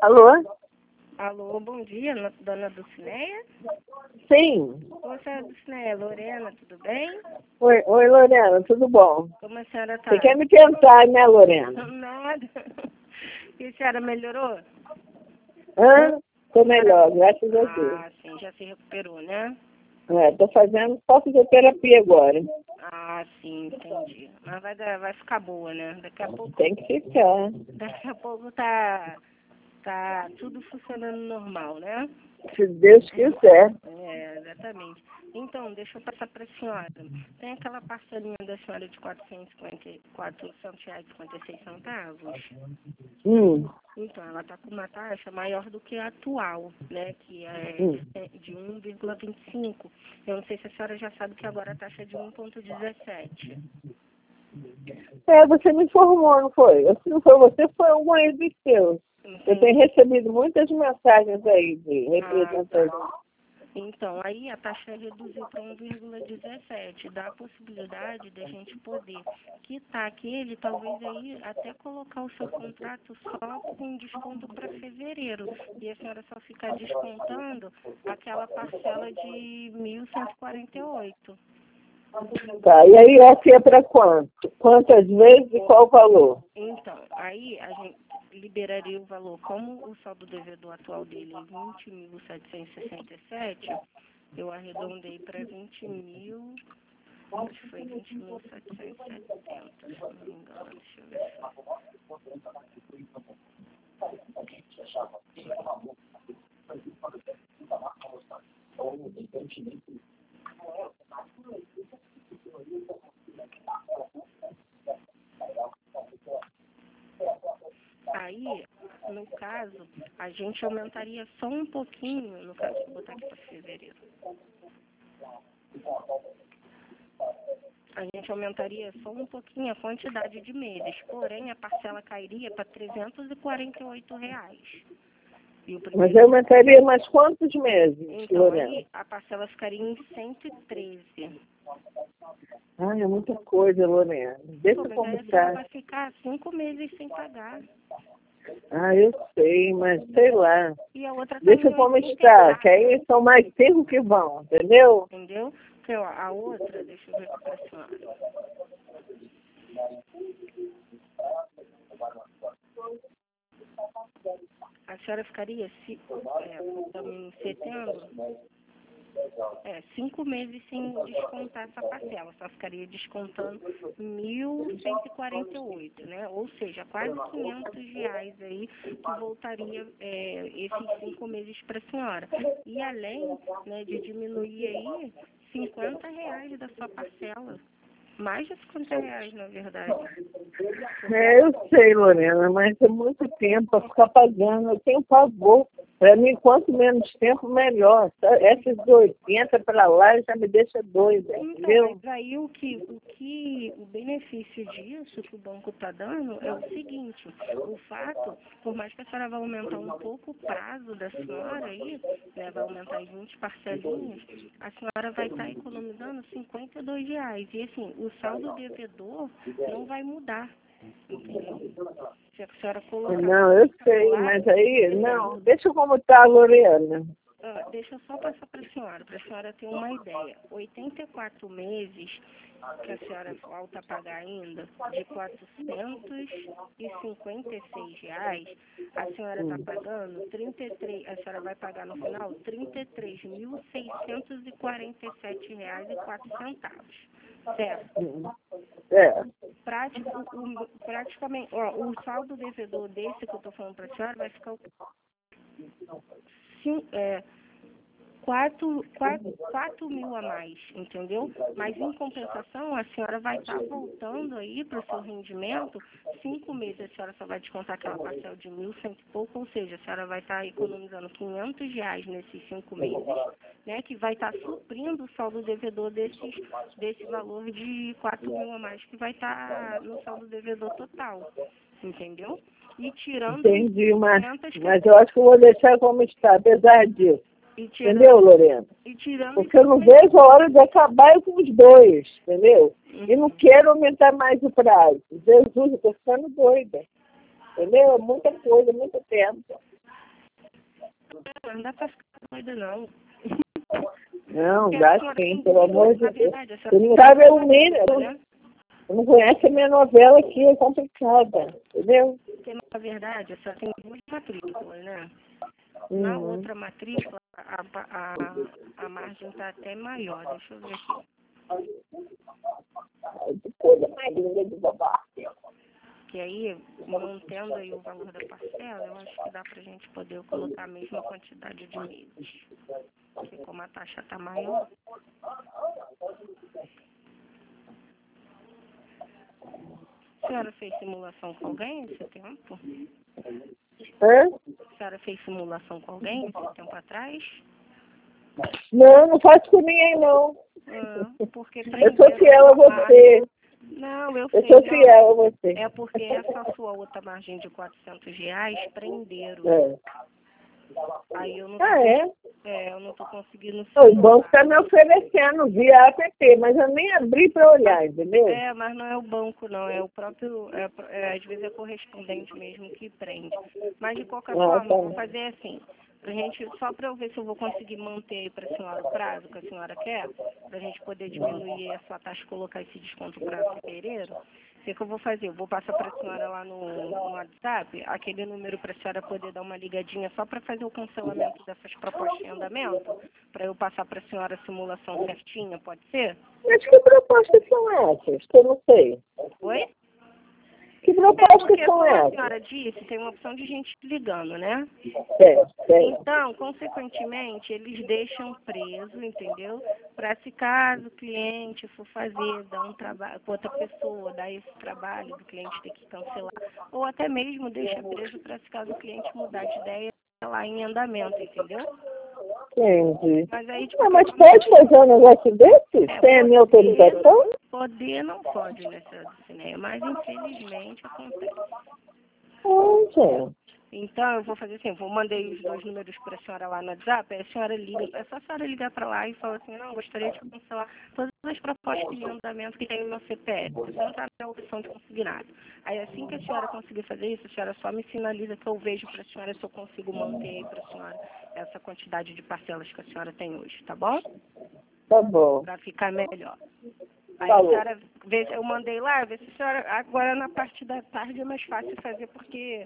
Alô? Alô, bom dia, dona Dulcineia? Sim. Você é Dulcineia, Lorena, tudo bem? Oi, Lorena, tudo bom? Como a senhora está? Você quer me tentar, né, Lorena? Nada. E a senhora melhorou? Tô melhor, graças a Deus. Ah, sim, já se recuperou, né? Tô fazendo só fisioterapia agora. Ah, sim, entendi. Mas vai ficar boa, né? Tem que ficar. Daqui a pouco tá tudo funcionando normal, né? Se Deus quiser. É, exatamente. Então, deixa eu passar para a senhora. Tem aquela parcelinha da senhora de R$454,56. Então, ela está com uma taxa maior do que a atual, né? Que é de 1,25. Eu não sei se a senhora já sabe que agora a taxa é de 1,17. Você me informou, não foi? Se não foi você, foi algum aí dos seus. Eu tenho recebido muitas mensagens aí de representantes. Então, aí a taxa reduziu para 1,17. Dá a possibilidade da gente poder quitar aquele, talvez aí até colocar o seu contrato só com desconto para fevereiro. E a senhora só ficar descontando aquela parcela de 1.148. Tá, e aí é para quanto? Quantas vezes e qual o valor? Então, aí a gente liberaria o valor, como o saldo devedor atual dele é 20.767, eu arredondei para 20 mil, acho que foi 20.770, se não me engano, deixa eu ver só. Aí, no caso, a gente aumentaria só um pouquinho, no caso, vou botar aqui para fevereiro. A gente aumentaria só um pouquinho a quantidade de meses, porém a parcela cairia para R$348. Mas eu aumentaria mais quantos meses, então, Lorena? Aí a parcela ficaria em 113. É muita coisa, Lorena. Deixa como Mas está. vai ficar 5 meses sem pagar. Eu sei, mas sei lá. E a outra Deixa como está, que aí são mais 5 que vão, entendeu? Entendeu? Porque ó, a outra, deixa eu ver com a senhora. A senhora ficaria, em setembro, 5 meses sem descontar essa parcela, só ficaria descontando 1.148, né? Ou seja, quase R$500 aí que voltaria esses 5 meses para a senhora. E além, né, de diminuir aí R$50 da sua parcela. Mais de R$50, na verdade. Eu sei, Lorena, mas é muito tempo para ficar pagando. Eu tenho pavor. Para mim, quanto menos tempo, melhor. Esses 80 para lá já me deixa doida, entendeu? Mas aí o benefício disso que o banco está dando é o seguinte, o fato, por mais que a senhora vai aumentar um pouco o prazo da senhora aí, né, vai aumentar em 20 parcelinhas, a senhora vai estar economizando R$52. E assim, o saldo devedor não vai mudar, entendeu? Se a senhora colocar... Não, eu sei, mas aí, não, deixa como está, Lorena. Deixa eu só passar para a senhora ter uma ideia. 84 meses que a senhora falta pagar ainda, de R$456, a senhora está pagando 33, a senhora vai pagar no final R$33.647,04. Certo? Praticamente, o saldo devedor desse que eu estou falando para a senhora vai ficar 4 mil a mais, entendeu? Mas em compensação, a senhora vai estar voltando aí para o seu rendimento, 5 meses a senhora só vai descontar aquela parcela de 1.100 e pouco, ou seja, a senhora vai estar economizando R$500 nesses 5 meses, né? Que vai estar suprindo o saldo devedor desse valor de 4 mil a mais que vai estar no saldo devedor total, entendeu? E tirando... Entendi, mas eu acho que eu vou deixar como está, apesar disso. Entendeu, Lorena? Porque eu não vejo a hora de acabar com os dois, entendeu? E não quero aumentar mais o prazo. Jesus, eu estou ficando doida. Entendeu? É muita coisa, muito tempo. mas não dá pra ficar doida, não. Não, Porque dá a senhora sim, tem pelo amor de na Deus. verdade, a Você senhora não tem sabe o que mínimo. né? Você não conhece a minha novela aqui, é complicada, entendeu? Porque, na verdade, a senhora tem duas matrículas, né? Na outra matrícula, a margem está até maior. Deixa eu ver aqui. Ai, que coisa mais linda de bobagem. Que aí, mantendo aí o valor da parcela, eu acho que dá pra gente poder colocar a mesma quantidade de meses. Porque como a taxa está maior. A senhora fez simulação com alguém esse tempo? Hã? A senhora fez simulação com alguém esse tempo atrás? Não, não faço com ninguém, não. Porque Eu sou fiel a você. Não, eu Eu sei. sou Não. fiel a você. É porque essa sua outra margem de R$ 400 prenderam. É. Aí eu não tô, eu não tô conseguindo. O banco está me oferecendo via app, mas eu nem abri para olhar, entendeu? Mas não é o banco, não. É o próprio. Às vezes é correspondente mesmo que prende. Mas de qualquer forma, eu vou fazer assim. Só para eu ver se eu vou conseguir manter aí para a senhora o prazo que a senhora quer, para a gente poder diminuir a sua taxa e colocar esse desconto para fevereiro. O que eu vou fazer? Eu vou passar para a senhora lá no WhatsApp, aquele número para a senhora poder dar uma ligadinha só para fazer o cancelamento dessas propostas de andamento, para eu passar para a senhora a simulação certinha, pode ser? Mas que propostas são essas? Que eu não sei. Oi? Que propostas Porque, são como a essas? senhora disse, tem uma opção de gente ligando, né? Tem. Então, consequentemente, eles deixam preso, entendeu? Para se caso o cliente for fazer, dar um trabalho com outra pessoa, dar esse trabalho do cliente ter que cancelar, ou até mesmo deixa preso para se caso o cliente mudar de ideia lá em andamento, entendeu? Entendi. Mas aí, Mas pode fazer um negócio desse? Sem a minha autorização? Poder não pode, né, senhora do cinema, mas infelizmente acontece. Gente. Então, eu vou fazer assim, eu mandei os dois números para a senhora lá no WhatsApp, aí a senhora liga, é só a senhora ligar para lá e falar assim, não, gostaria de cancelar todas as propostas de andamento que tem no meu CPF, você não está na opção de consignado. Aí assim que a senhora conseguir fazer isso, a senhora só me sinaliza que eu vejo para a senhora se eu consigo manter aí para a senhora essa quantidade de parcelas que a senhora tem hoje, tá bom? Tá bom. Para ficar melhor. Aí a senhora, eu mandei lá, vê se a senhora, agora na parte da tarde é mais fácil fazer porque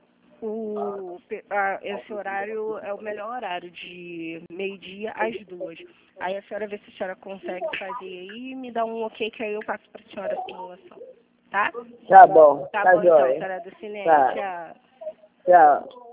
esse horário é o melhor horário, de meio-dia às 2. Aí a senhora vê se a senhora consegue fazer aí e me dá um ok que aí eu passo para a senhora a simulação, tá? Tá bom. Tá bom joia. então, senhora do cinema. Tá. Tchau. Tchau.